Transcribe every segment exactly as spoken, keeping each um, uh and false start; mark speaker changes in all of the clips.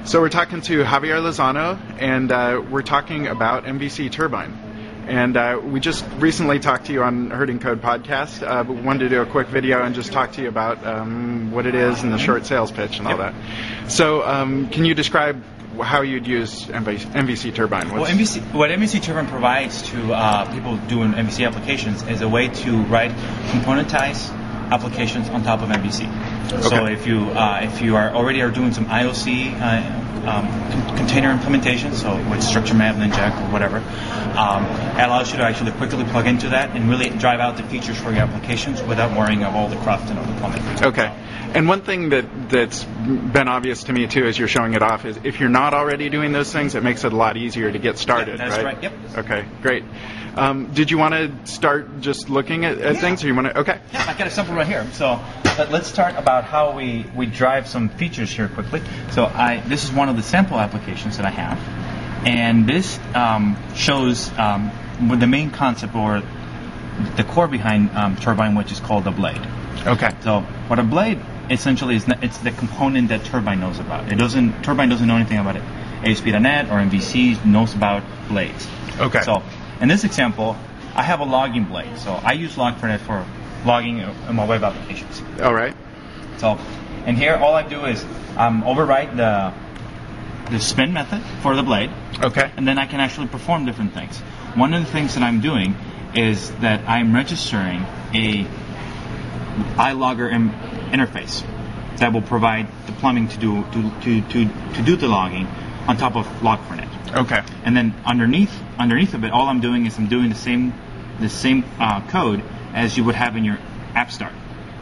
Speaker 1: So we're talking to Javier Lozano, and uh, we're talking about M V C Turbine. And uh, we just recently talked to you on Herding Code podcast, uh, but we wanted to do a quick video and just talk to you about um, what it is and the short sales pitch and all
Speaker 2: yep.
Speaker 1: that. So um, can you describe how you'd use M V C Turbine? What's
Speaker 2: well, M V C, what M V C Turbine provides to uh, people doing M V C applications is a way to write componentized applications on top of M V C.
Speaker 1: Okay.
Speaker 2: So if you uh, if you are already are doing some I O C uh, um, con- container implementation, so with structure map and inject or whatever, um, it allows you to actually quickly plug into that and really drive out the features for your applications without worrying of all the cruft and all the plumbing.
Speaker 1: Okay. And one thing that, that's been obvious to me, too, as you're showing it off, is if you're not already doing those things, it makes it a lot easier to get started,
Speaker 2: yeah, that's
Speaker 1: right?
Speaker 2: right? Yep.
Speaker 1: Okay, great. Um, did you want to start just looking at, at
Speaker 2: yeah.
Speaker 1: things, or you want to? Okay.
Speaker 2: Yeah, I got a sample right here. So let, let's start about how we, we drive some features here quickly. So I this is one of the sample applications that I have, and this um, shows um, the main concept or the core behind um, Turbine, which is called the blade.
Speaker 1: Okay.
Speaker 2: So what a blade essentially is, it's the component that Turbine knows about. It doesn't Turbine doesn't know anything about it. A S P dot net or M V C knows about blades.
Speaker 1: Okay.
Speaker 2: So in this example, I have a logging blade. So I use Log4net for logging in my web applications.
Speaker 1: All right.
Speaker 2: So, and here all I do is um, overwrite the the spin method for the blade.
Speaker 1: Okay.
Speaker 2: And then I can actually perform different things. One of the things that I'm doing is that I'm registering a iLogger im- interface that will provide the plumbing to do to, to, to, to do the logging on top of Log four net.
Speaker 1: Okay.
Speaker 2: And then underneath underneath of it, all I'm doing is I'm doing the same the same uh, code as you would have in your app start.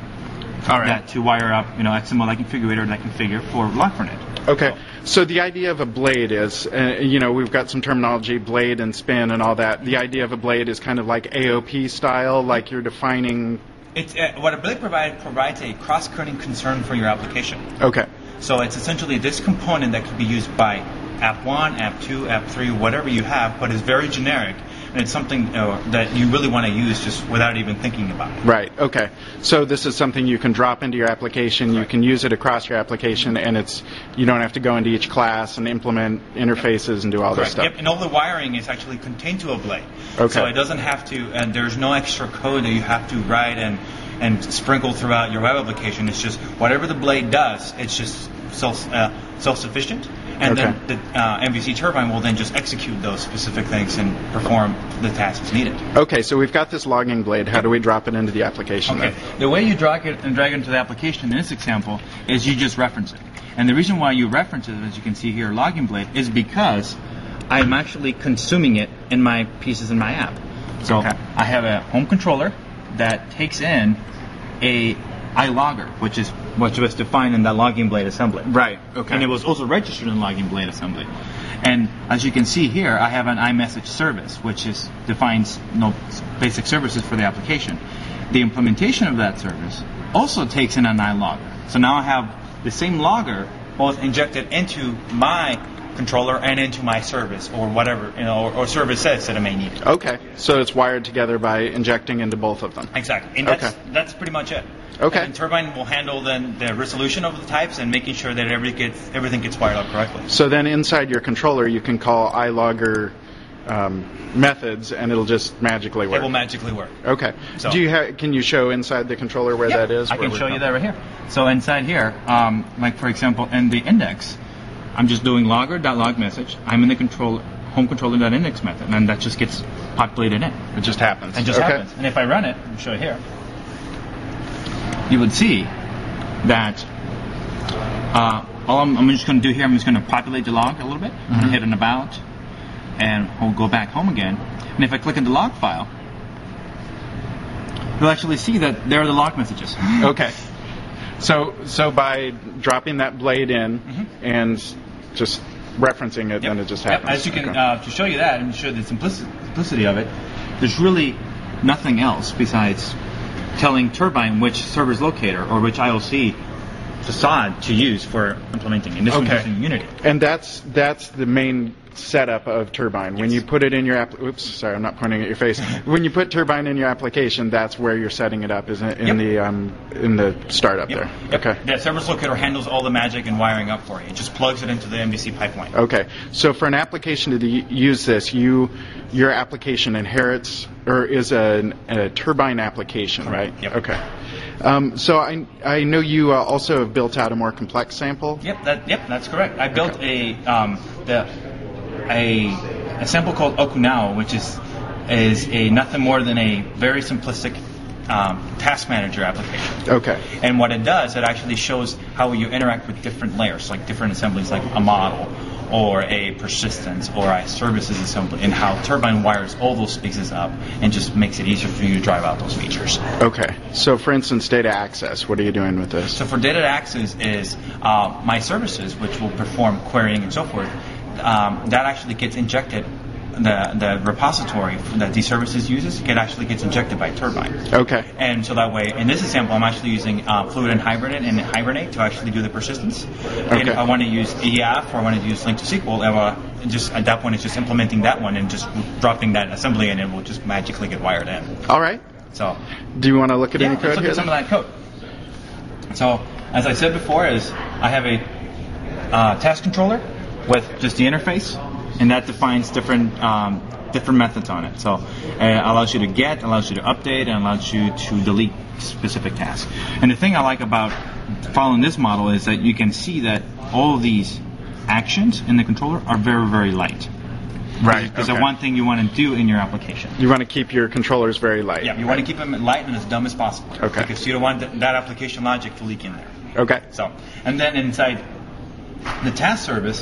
Speaker 1: All right.
Speaker 2: That to wire up, you know, X M L like configurator that configure for Log four net.
Speaker 1: Okay. So the idea of a blade is, uh, you know, we've got some terminology, blade and spin and all that. The idea of a blade is kind of like A O P style, like you're defining.
Speaker 2: It's uh, what a blade provide, provides a cross-cutting concern for your application.
Speaker 1: Okay.
Speaker 2: So it's essentially this component that can be used by app one, app two, app three, whatever you have, but it's very generic, and it's something uh, that you really want to use just without even thinking about it.
Speaker 1: Right. Okay. So this is something you can drop into your application. You can use it across your application, and it's you don't have to go into each class and implement interfaces and do all
Speaker 2: Correct.
Speaker 1: this stuff.
Speaker 2: Yep. And all the wiring is actually contained to a blade.
Speaker 1: Okay.
Speaker 2: So it doesn't have to, and there's no extra code that you have to write and and sprinkle throughout your web application. It's just whatever the blade does, it's just self uh, self-sufficient. And
Speaker 1: Okay.
Speaker 2: then the uh, M V C Turbine will then just execute those specific things and perform the tasks needed.
Speaker 1: Okay, so we've got this logging blade. How do we drop it into the application
Speaker 2: Okay.
Speaker 1: then?
Speaker 2: The way you drag it and drag it into the application in this example is you just reference it. And the reason why you reference it, as you can see here, logging blade, is because I'm actually consuming it in my pieces in my app. So
Speaker 1: Okay.
Speaker 2: I have a home controller that takes in a iLogger, which is what was defined in that logging blade assembly.
Speaker 1: Right. Okay.
Speaker 2: And it was also registered in logging blade assembly. And as you can see here, I have an iMessage service, which is defines you know, basic services for the application. The implementation of that service also takes in an iLogger. So now I have the same logger both injected into my controller and into my service or whatever, you know, or, or service sets that I may need.
Speaker 1: Okay. So it's wired together by injecting into both of them.
Speaker 2: Exactly. And that's,
Speaker 1: Okay.
Speaker 2: that's pretty much it.
Speaker 1: Okay.
Speaker 2: And Turbine will handle then the resolution of the types and making sure that every gets, everything gets wired up correctly.
Speaker 1: So then inside your controller, you can call iLogger um, methods, and it'll just magically work.
Speaker 2: It will magically work.
Speaker 1: Okay.
Speaker 2: So-
Speaker 1: Do you ha- can you show inside the controller where
Speaker 2: Yep,
Speaker 1: that is?
Speaker 2: I
Speaker 1: Where
Speaker 2: can
Speaker 1: we're
Speaker 2: show you
Speaker 1: from?
Speaker 2: that right here. So inside here, um, like for example, in the index, I'm just doing logger.log message. I'm in the control home controller.index method, and that just gets populated in.
Speaker 1: It just happens.
Speaker 2: It just
Speaker 1: okay.
Speaker 2: happens. And if I run it, I'll show you here, you would see that uh, all I'm, I'm just going to do here, I'm just going to populate the log a little bit. I'm going to hit an about, and we'll go back home again. And if I click in the log file, you'll actually see that there are the log messages.
Speaker 1: Okay. So so by dropping that blade in
Speaker 2: Mhm.
Speaker 1: and just referencing it,
Speaker 2: Yep.
Speaker 1: then it just
Speaker 2: Yep.
Speaker 1: happens.
Speaker 2: As you can,
Speaker 1: Okay.
Speaker 2: uh, to show you that and show the simplici- simplicity of it, there's really nothing else besides telling Turbine which server's locator or which I O C facade to use for implementing. And this one's
Speaker 1: Okay.
Speaker 2: using Unity.
Speaker 1: And that's that's the main setup of Turbine. When
Speaker 2: Yes.
Speaker 1: you put it in your app, oops, sorry, I'm not pointing at your face. When you put Turbine in your application, that's where you're setting it up, isn't it? In
Speaker 2: Yep.
Speaker 1: the um, in the startup
Speaker 2: Yep.
Speaker 1: there.
Speaker 2: Yep.
Speaker 1: Okay.
Speaker 2: The service locator handles all the magic and wiring up for you. It just plugs it into the M V C pipeline.
Speaker 1: Okay. So for an application to the, use this, you your application inherits or is a, a Turbine application,
Speaker 2: Correct.
Speaker 1: right?
Speaker 2: Yep.
Speaker 1: Okay. Um, so I I know you uh, also have built out a more complex sample.
Speaker 2: Yep, that yep, that's correct. I built a um, the a a sample called Okunao, which is is a nothing more than a very simplistic um, task manager application.
Speaker 1: Okay.
Speaker 2: And what it does, it actually shows how you interact with different layers, like different assemblies, like a model or a persistence or a services assembly, and how Turbine wires all those pieces up and just makes it easier for you to drive out those features.
Speaker 1: Okay. So for instance, data access. What are you doing with this?
Speaker 2: So for data access is uh, my services, which will perform querying and so forth. Um, that actually gets injected. The the repository that these services uses, it actually gets injected by Turbine.
Speaker 1: Okay.
Speaker 2: And so that way, in this example, I'm actually using uh, Fluid and Hibernate and Hibernate to actually do the persistence. And
Speaker 1: Okay.
Speaker 2: if I want to use E F or I want to use Link to S Q L, I will just at that point, it's just implementing that one and just dropping that assembly, and it will just magically get wired in.
Speaker 1: All right.
Speaker 2: So.
Speaker 1: Do you want to look at
Speaker 2: Yeah,
Speaker 1: any
Speaker 2: let's
Speaker 1: code
Speaker 2: look
Speaker 1: here?
Speaker 2: at some
Speaker 1: then?
Speaker 2: of that code. So, as I said before, is I have a uh, task controller with just the interface, and that defines different um, different methods on it. So, it allows you to get, allows you to update, and allows you to delete specific tasks. And the thing I like about following this model is that you can see that all of these actions in the controller are very, very light.
Speaker 1: Right.
Speaker 2: Because
Speaker 1: okay.
Speaker 2: the one thing you want to do in your application.
Speaker 1: You want to keep your controllers very light.
Speaker 2: Yeah, you want to keep them light and as dumb as possible.
Speaker 1: Okay.
Speaker 2: Because you don't want th- that application logic to leak in there.
Speaker 1: Okay.
Speaker 2: So, and then inside the task service,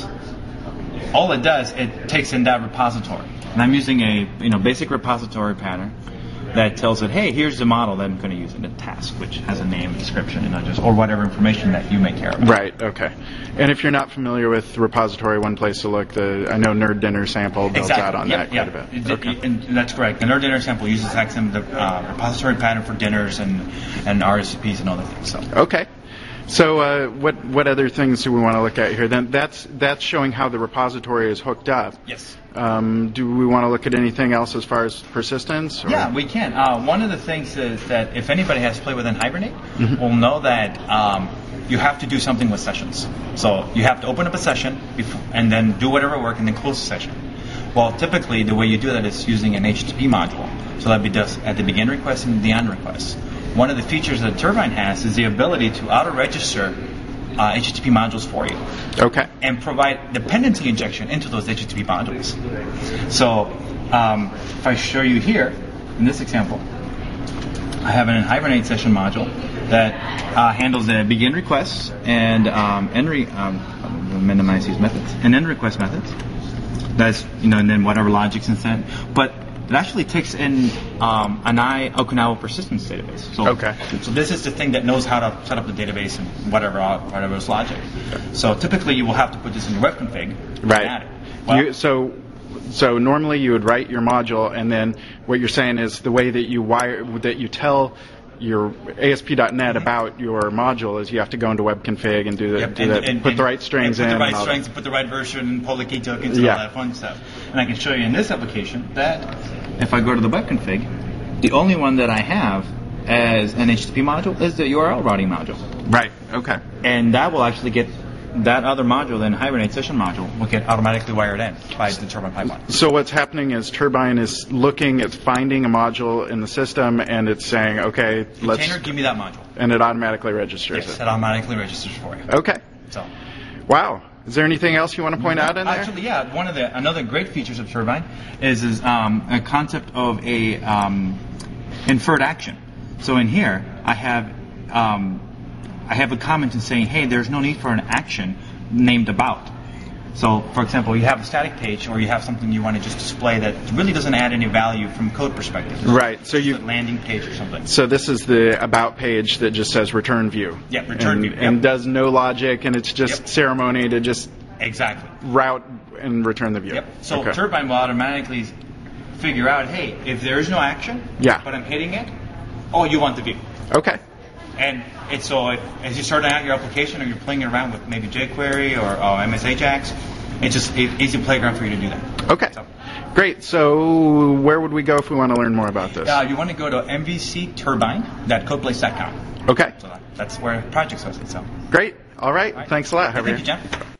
Speaker 2: all it does, it takes in that repository. And I'm using a you know basic repository pattern that tells it, hey, here's the model that I'm going to use in the task, which has a name, description, and just or whatever information that you may care about.
Speaker 1: Right. Okay. And if you're not familiar with the repository, one place to look, the I know Nerd Dinner sample builds
Speaker 2: Exactly.
Speaker 1: out on
Speaker 2: Yep,
Speaker 1: that
Speaker 2: yep.
Speaker 1: quite a
Speaker 2: It-
Speaker 1: bit.
Speaker 2: it-
Speaker 1: Okay.
Speaker 2: And that's correct. The Nerd Dinner sample uses Axum, the uh, repository pattern for dinners and and R S C Ps and other things. So.
Speaker 1: Okay. So uh, what what other things do we want to look at here? Then that's that's showing how the repository is hooked up.
Speaker 2: Yes.
Speaker 1: Um, do we want to look at anything else as far as persistence? Or?
Speaker 2: Yeah, we can. Uh, one of the things is that if anybody has played with Hibernate,
Speaker 1: Mm-hmm.
Speaker 2: will know that um, you have to do something with sessions. So you have to open up a session before, and then do whatever work and then close the session. Well, typically the way you do that is using an H T T P module. So that be does at the begin request and the end request. One of the features that Turbine has is the ability to auto-register uh, H T T P modules for you.
Speaker 1: Okay.
Speaker 2: And provide dependency injection into those H T T P modules. So um, if I show you here, in this example, I have an Hibernate session module that uh, handles the begin requests and um, end re- um, I'll minimize these methods and end request methods. That's you know, and then whatever logics inside. But it actually takes in um, an I Okinawa persistence database. So,
Speaker 1: Okay.
Speaker 2: So this is the thing that knows how to set up the database and whatever whatever is logic. So typically you will have to put this in your web config. and
Speaker 1: Right.
Speaker 2: add it. Well,
Speaker 1: you, so so normally you would write your module, and then what you're saying is the way that you wire that you tell your A S P dot net about your module is you have to go into web config and do the
Speaker 2: Yep,
Speaker 1: do
Speaker 2: and-
Speaker 1: that,
Speaker 2: and-
Speaker 1: put
Speaker 2: and-
Speaker 1: the right strings
Speaker 2: and
Speaker 1: in.
Speaker 2: put the right
Speaker 1: and all that.
Speaker 2: strings, and put the right version, and pull the key tokens, and
Speaker 1: Yeah.
Speaker 2: all that fun stuff. And I can show you in this application that if I go to the web config, the only one that I have as an H T T P module is the U R L routing module,
Speaker 1: Right. Okay.
Speaker 2: and that will actually get that other module, then Hibernate session module, will get automatically wired in by the Turbine pipeline.
Speaker 1: So what's happening is Turbine is looking, it's finding a module in the system, and it's saying, okay, let's,
Speaker 2: Container, give me that module.
Speaker 1: and it automatically registers
Speaker 2: Yes,
Speaker 1: it.
Speaker 2: it automatically registers for you.
Speaker 1: Okay.
Speaker 2: So.
Speaker 1: Wow. Is there anything else you want to point out in there?
Speaker 2: Actually, yeah. One of the another great features of Turbine is is um, a concept of a um, inferred action. So in here, I have um, I have a comment in saying, hey, there's no need for an action named about. So, for example, you have a static page, or you have something you want to just display that really doesn't add any value from a code perspective.
Speaker 1: Right. So you
Speaker 2: a landing page or something.
Speaker 1: So this is the about page that just says return view.
Speaker 2: Yeah, return
Speaker 1: and,
Speaker 2: view, yep.
Speaker 1: and does no logic, and it's just
Speaker 2: Yep.
Speaker 1: ceremony to just
Speaker 2: Exactly.
Speaker 1: route and return the view.
Speaker 2: Yep. So
Speaker 1: Okay.
Speaker 2: Turbine will automatically figure out, hey, if there is no action,
Speaker 1: Yeah.
Speaker 2: but I'm hitting it, oh, you want the view.
Speaker 1: Okay.
Speaker 2: And it's so if, as you start out your application or you're playing around with maybe jQuery or uh, M S Ajax, it's just an easy playground for you to do that.
Speaker 1: Okay.
Speaker 2: So,
Speaker 1: Great. So where would we go if we want to learn more about this?
Speaker 2: uh, you want to go to m v c turbine dot codeblaze dot com.
Speaker 1: Okay.
Speaker 2: So that, that's where projects hosted. So
Speaker 1: Great. All right.
Speaker 2: all right.
Speaker 1: Thanks a lot, Javier.
Speaker 2: Thank you, John.